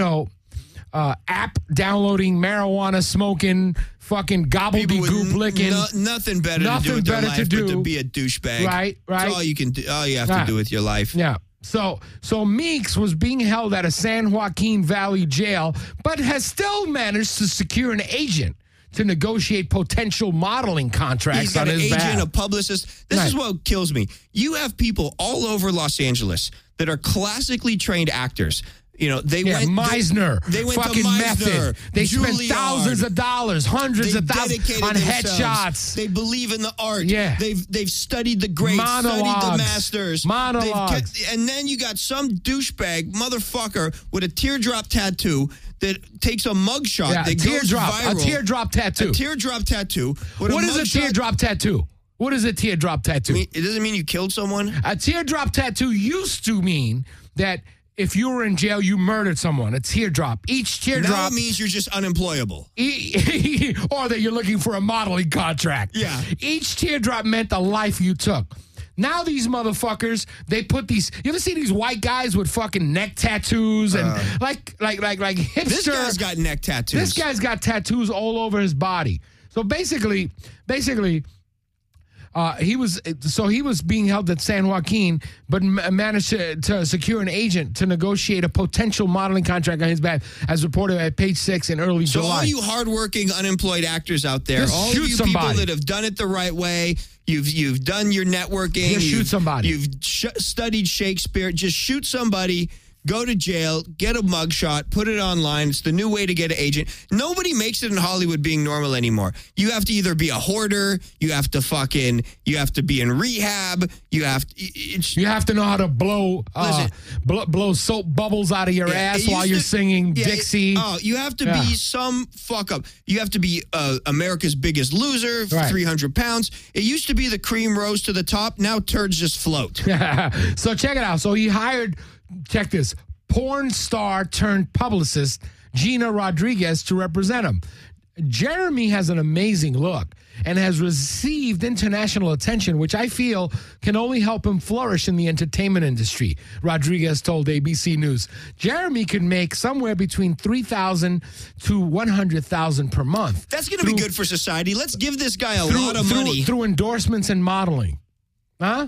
app downloading, marijuana smoking, fucking gobbledygook licking. Nothing better to do with their life but to be a douchebag. Right. That's all you can do. All you have to do with your life. Yeah. So Meeks was being held at a San Joaquin Valley jail, but has still managed to secure an agent to negotiate potential modeling contracts on his behalf. He's got an agent, a publicist. This is what kills me. You have people all over Los Angeles that are classically trained actors. they went Meisner. They went fucking to Meisner, method. They spent Juilliard. thousands of dollars, hundreds of thousands dedicated on themselves. headshots. They believe in the art. Yeah. They've studied the greats, Monologues. studied the masters. Monologues. And then you got some douchebag motherfucker with a teardrop tattoo that takes a mugshot that goes viral. A teardrop tattoo. A teardrop tattoo. What is a teardrop tattoo? What is a teardrop tattoo? It doesn't mean you killed someone. A teardrop tattoo used to mean that if you were in jail, you murdered someone. A teardrop. Each teardrop. Now it means you're just unemployable. Or that you're looking for a modeling contract. Yeah. Each teardrop meant the life you took. Now these motherfuckers, they put these. You ever see these white guys with fucking neck tattoos and like hipster? This guy's got neck tattoos. This guy's got tattoos all over his body. So basically. He was being held at San Joaquin, but managed to secure an agent to negotiate a potential modeling contract on his behalf, as reported at Page 6 in early July. So all you hardworking unemployed actors out there, just all shoot of you somebody. people that have done it the right way, you've done your networking, just shoot somebody. You've studied Shakespeare, just shoot somebody. Go to jail, get a mugshot, put it online. It's the new way to get an agent. Nobody makes it in Hollywood being normal anymore. You have to either be a hoarder, you have to be in rehab, you have to know how to blow blow soap bubbles out of your ass while you're singing Dixie. You have to be some fuck up. You have to be America's Biggest Loser, 300 pounds. It used to be the cream rose to the top. Now turds just float. So check it out. So he hired, check this, porn star turned publicist Gina Rodriguez to represent him. Jeremy has an amazing look and has received international attention, which I feel can only help him flourish in the entertainment industry, Rodriguez told ABC News. Jeremy could make somewhere between $3,000 to $100,000 per month. That's going to be good for society. Let's give this guy a lot of money. Through endorsements and modeling. Huh?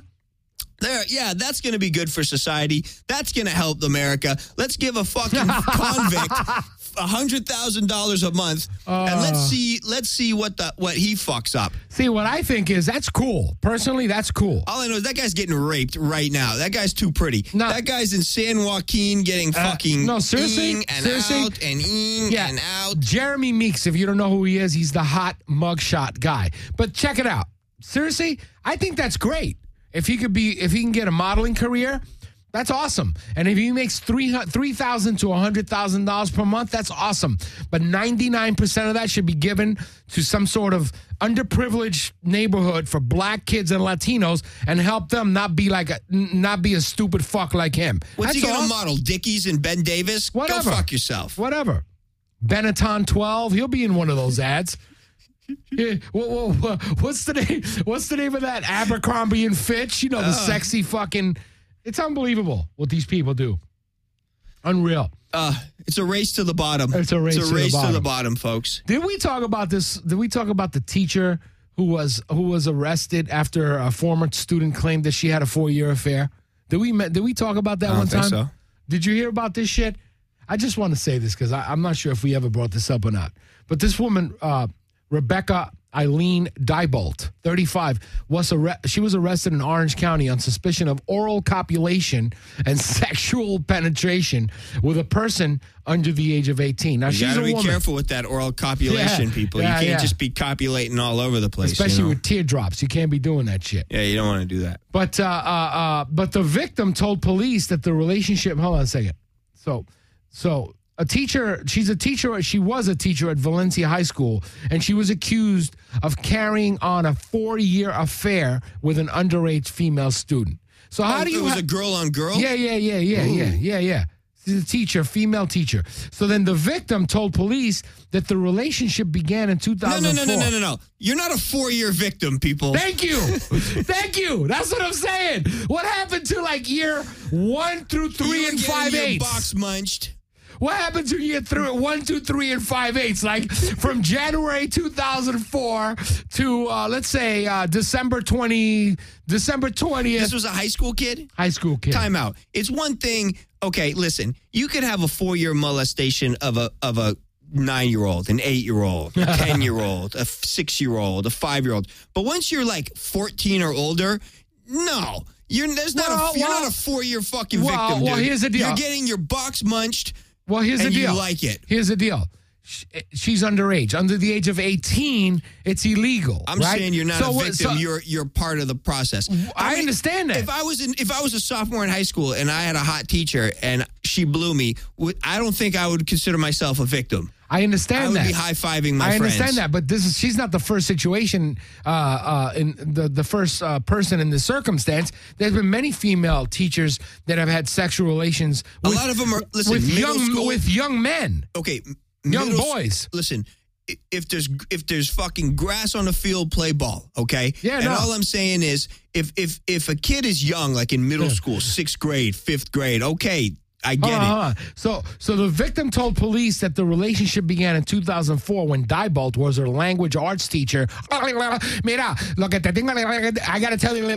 That's going to be good for society. That's going to help America. Let's give a fucking convict $100,000 a month, and let's see what he fucks up. See, what I think is that's cool. Personally, that's cool. All I know is that guy's getting raped right now. That guy's too pretty. No, that guy's in San Joaquin getting fucking seriously? Out and out. Jeremy Meeks, if you don't know who he is, he's the hot mugshot guy. But check it out. Seriously, I think that's great. If he can get a modeling career, that's awesome. And if he makes $3,000 to $100,000 per month, that's awesome. But 99% of that should be given to some sort of underprivileged neighborhood for black kids and Latinos, and help them not be a stupid fuck like him. What's he gonna model? Dickies and Ben Davis? Whatever. Go fuck yourself. Whatever. Benetton 12. He'll be in one of those ads. Yeah, what's the name of that? Abercrombie and Fitch? You know, the sexy fucking. It's unbelievable what these people do. Unreal. It's a race to the bottom. It's a race to the bottom, folks. Did we talk about this? Did we talk about the teacher who was arrested after a former student claimed that she had a 4-year affair? Did we talk about that one time? I don't think so. Did you hear about this shit? I just want to say this because I'm not sure if we ever brought this up or not. But this woman, Rebecca Eileen Diebolt, 35, she was arrested in Orange County on suspicion of oral copulation and sexual penetration with a person under the age of 18. Now, she's a woman. You got to be careful with that oral copulation, people. You can't just be copulating all over the place. Especially with teardrops. You can't be doing that shit. Yeah, you don't want to do that. But the victim told police that the relationship, hold on a second. So she was a teacher at Valencia High School, and she was accused of carrying on a 4-year affair with an underage female student. So how do you? It was a girl on girl? Yeah. She's a teacher, female teacher. So then the victim told police that the relationship began in 2004. No. You're not a 4-year victim, people. Thank you. That's what I'm saying. What happened to year 1 through 3 and 5/8? Your box munched. What happened to year 1, 2, 3, and 5/8? Like from January 2004 to let's say December 20th. This was a high school kid? High school kid. Time out. It's one thing. Okay, listen. You could have a 4-year molestation of a 9-year-old, an 8-year-old, a 10-year-old, a 6-year-old, a 5-year-old. But once you're 14 or older, no. You're not a 4-year fucking victim, dude. Well, here's the deal. You're getting your box munched. Well, here's the deal. You like it. Here's the deal. She's underage. Under the age of 18, it's illegal. I'm saying you're not a victim. You're part of the process. I understand that. If I was a sophomore in high school and I had a hot teacher and she blew me, I don't think I would consider myself a victim. I understand that. I would be high-fiving my friends. I understand that, but she's not the first situation, in the first person in this circumstance. There's been many female teachers that have had sexual relations with, a lot of them are, with young men. Okay. Young boys. Listen, if there's fucking grass on the field, play ball, okay? Yeah, and all I'm saying is if a kid is young, like in middle school, 6th grade, 5th grade, okay, I get it. So the victim told police that the relationship began in 2004 when Diebold was her language arts teacher. Mira, lo que te tengo, I gotta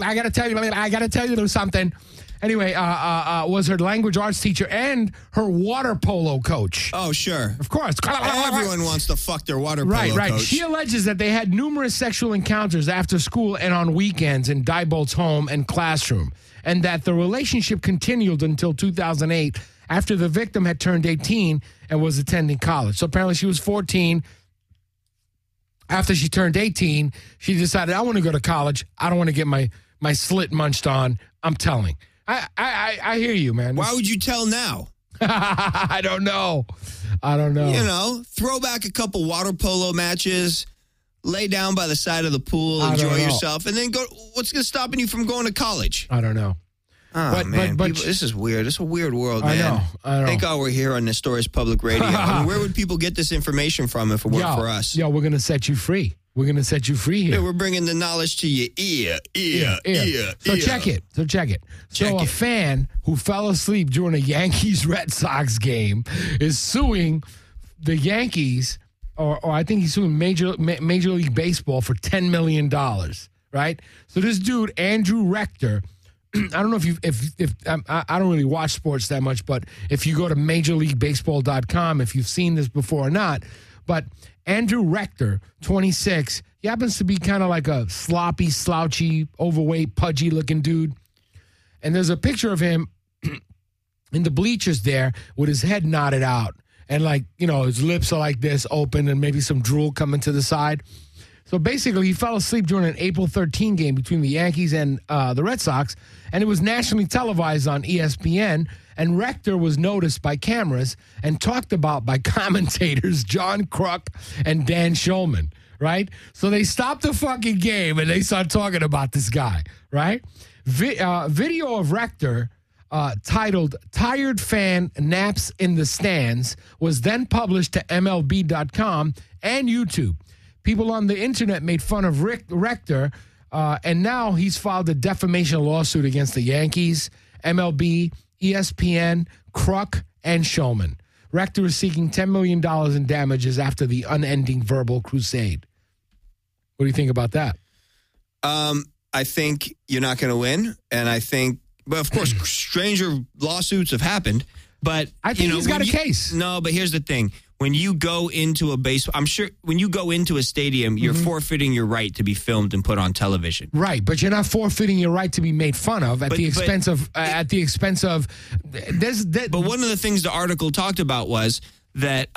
tell you something. Anyway, was her language arts teacher and her water polo coach. Oh, sure. Of course. Everyone wants to fuck their water polo coach. Right. She alleges that they had numerous sexual encounters after school and on weekends in Diebold's home and classroom, and that the relationship continued until 2008 after the victim had turned 18 and was attending college. So apparently she was 14. After she turned 18, she decided, I want to go to college. I don't want to get my slit munched on. I'm telling. I hear you, man. Why would you tell now? I don't know. You know, throw back a couple water polo matches, lay down by the side of the pool, enjoy yourself, and then go. What's stopping you from going to college? I don't know. Oh, man. People, this is weird. It's a weird world, man. I know. Thank God we're here on Nestorius Public Radio. I mean, where would people get this information from if it weren't for us? Yo, we're going to set you free. We're going to set you free here. Yeah, we're bringing the knowledge to your ear. So check it. So a fan who fell asleep during a Yankees-Red Sox game is suing the Yankees, or I think he's suing Major League Baseball for $10 million, right? So this dude, Andrew Rector, I don't know if I don't really watch sports that much, but if you go to MajorLeagueBaseball.com, if you've seen this before or not, but Andrew Rector, 26, he happens to be kind of like a sloppy, slouchy, overweight, pudgy-looking dude. And there's a picture of him in the bleachers there with his head knotted out. And, like, you know, his lips are like this, open, and maybe some drool coming to the side. So basically, he fell asleep during an April 13 game between the Yankees and the Red Sox, and it was nationally televised on ESPN, and Rector was noticed by cameras and talked about by commentators John Kruk and Dan Shulman, right? So they stopped the fucking game, and they started talking about this guy, right? Video of Rector titled Tired Fan Naps in the Stands was then published to MLB.com and YouTube. People on the internet made fun of Rector, and now he's filed a defamation lawsuit against the Yankees, MLB, ESPN, Kruk, and Shulman. Rector is seeking $10 million in damages after the unending verbal crusade. What do you think about that? I think you're not going to win, and I think, but of course, stranger lawsuits have happened. But I think he's got a case. No, but here's the thing. When you go into a I'm sure when you go into a stadium, you're forfeiting your right to be filmed and put on television. Right, but you're not forfeiting your right to be made fun of at the expense of. But one of the things the article talked about was that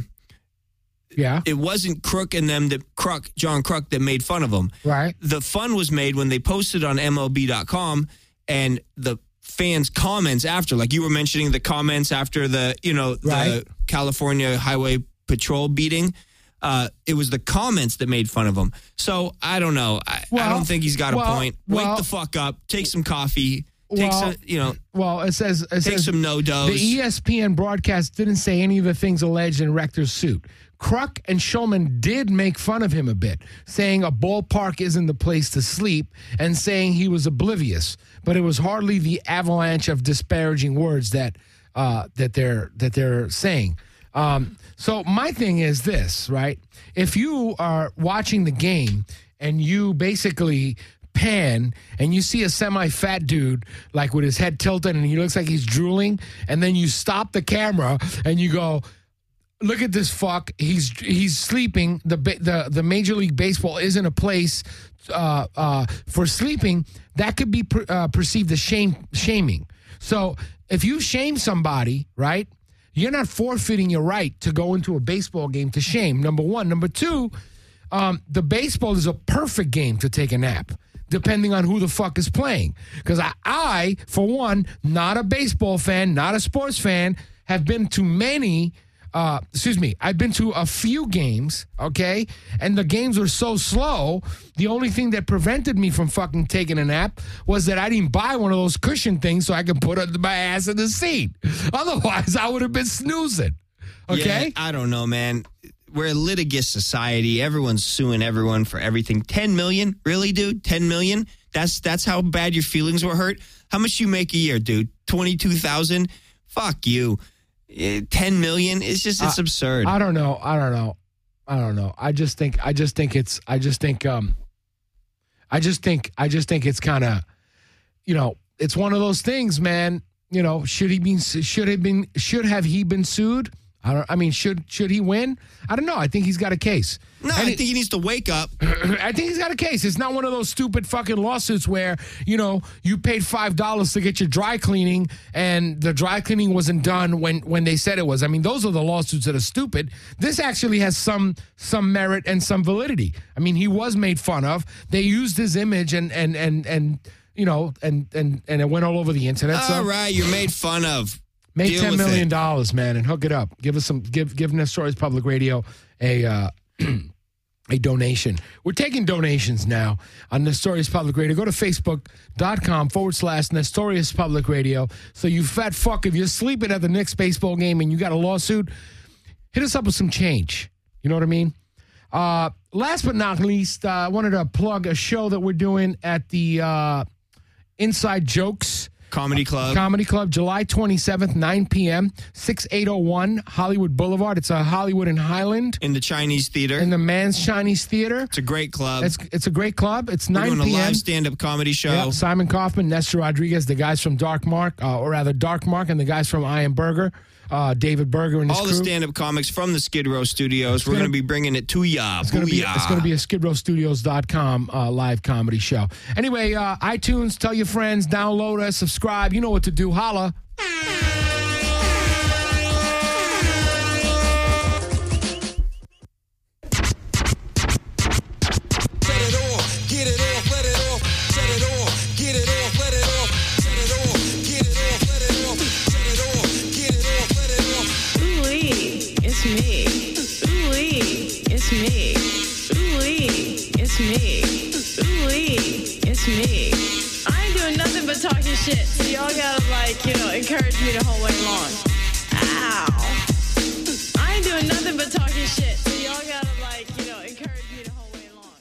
it wasn't Kruk and them John Kruk that made fun of him. Right. The fun was made when they posted on MLB.com and the fans' comments after, like you were mentioning the comments after the California Highway Patrol beating. It was the comments that made fun of him. So I don't know. I don't think he's got a point. Wake the fuck up. Take some coffee. It says some no-dos. The ESPN broadcast didn't say any of the things alleged in Rector's suit. Kruk and Shulman did make fun of him a bit, saying a ballpark isn't the place to sleep and saying he was oblivious. But it was hardly the avalanche of disparaging words that they're saying. So my thing is this, right? If you are watching the game and you basically pan and you see a semi-fat dude like with his head tilted and he looks like he's drooling, and then you stop the camera and you go, look at this fuck. He's sleeping. The Major League Baseball isn't a place for sleeping. That could be perceived as shaming. So if you shame somebody, right, you're not forfeiting your right to go into a baseball game to shame, number one. Number two, the baseball is a perfect game to take a nap, depending on who the fuck is playing. Because I, for one, not a baseball fan, not a sports fan, have been to many, I've been to a few games, okay? And the games were so slow, the only thing that prevented me from fucking taking a nap was that I didn't buy one of those cushion things so I could put my ass in the seat. Otherwise, I would have been snoozing, okay? Yeah, I don't know, man. We're a litigious society. Everyone's suing everyone for everything. 10 million? Really, dude? 10 million? That's how bad your feelings were hurt? How much you make a year, dude? 22,000? Fuck you. 10 million? It's absurd. I don't know. I just think it's kind of, it's one of those things, man. Should have he been sued? Should he win? I don't know. I think he's got a case. No, I think he needs to wake up. I think he's got a case. It's not one of those stupid fucking lawsuits where, you paid $5 to get your dry cleaning and the dry cleaning wasn't done when they said it was. I mean, those are the lawsuits that are stupid. This actually has some merit and some validity. I mean, he was made fun of. They used his image and it went all over the internet. All right, you're made fun of. Make $10 million, man, and hook it up. Give us give Nestorius Public Radio a donation. We're taking donations now on Nestorius Public Radio. Go to Facebook.com/Nestorius Public Radio. So you fat fuck, if you're sleeping at the Knicks baseball game and you got a lawsuit, hit us up with some change. You know what I mean? Last but not least, I wanted to plug a show that we're doing at the Inside Jokes Comedy Club, July 27th, 9 p.m., 6801 Hollywood Boulevard. It's a Hollywood and Highland. In the Chinese Theater. In the Man's Chinese Theater. It's a great club. It's a great club. It's 9 p.m. We're doing a live stand-up comedy show. Yep. Simon Kaufman, Nestor Rodriguez, the guys from Dark Mark, and the guys from Iron Burger. David Berger and his all crew. The stand-up comics from the Skid Row Studios. We're going to be bringing it to ya. It's going to be a skidrowstudios.com live comedy show. Anyway, iTunes, tell your friends, download us, subscribe. You know what to do. Holla. Talking shit, so y'all gotta encourage me the whole way long. Ow! I ain't doing nothing but talking shit, so y'all gotta encourage me the whole way long.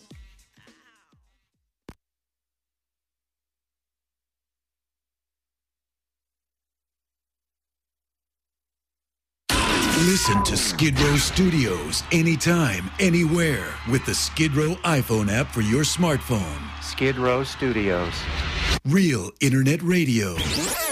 Listen to Skid Row Studios anytime, anywhere with the Skid Row iPhone app for your smartphone. Skid Row Studios. Real Internet Radio.